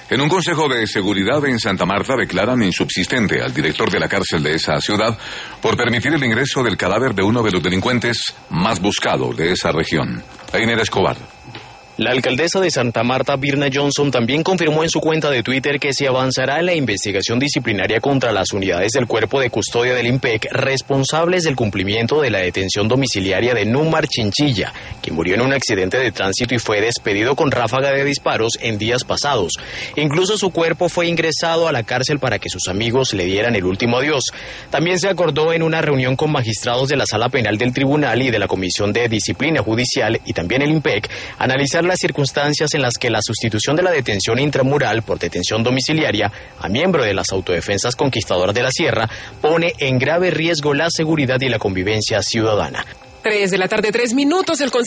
En un consejo de seguridad en Santa Marta declaran insubsistente al director de la cárcel de esa ciudad por permitir el ingreso del cadáver de uno de los delincuentes más buscados de esa región. Einer Escobar. La alcaldesa de Santa Marta, Birna Johnson, también confirmó en su cuenta de Twitter que se avanzará en la investigación disciplinaria contra las unidades del Cuerpo de Custodia del IMPEC responsables del cumplimiento de la detención domiciliaria de Númar Chinchilla, quien murió en un accidente de tránsito y fue despedido con ráfaga de disparos en días pasados. Incluso su cuerpo fue ingresado a la cárcel para que sus amigos le dieran el último adiós. También se acordó en una reunión con magistrados de la Sala Penal del Tribunal y de la Comisión de Disciplina Judicial y también el IMPEC analizar las circunstancias en las que la sustitución de la detención intramural por detención domiciliaria a miembro de las autodefensas conquistadoras de la Sierra pone en grave riesgo la seguridad y la convivencia ciudadana. 3 de la tarde, 3 minutos.